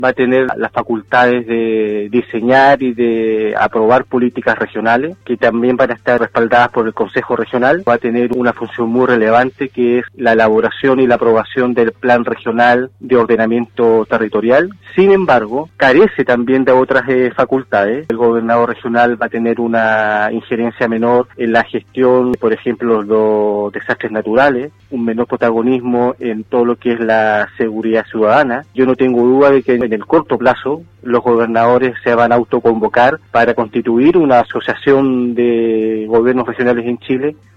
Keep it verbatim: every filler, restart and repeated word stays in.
va a tener las facultades de diseñar y de aprobar políticas regionales, que también van a estar respaldadas por el Consejo Regional. Va a tener una función muy relevante, que es la elaboración y la aprobación del Plan Regional de Ordenamiento Territorial. Sin embargo, carece también de otras eh, facultades. El gobernador regional va a tener una injerencia menor en la gestión, por ejemplo, los desastres naturales, un menor protagonismo en todo lo que es la seguridad ciudadana. Yo no tengo duda de que en el corto plazo los gobernadores se van a autoconvocar para constituir una asociación de gobiernos regionales en Chile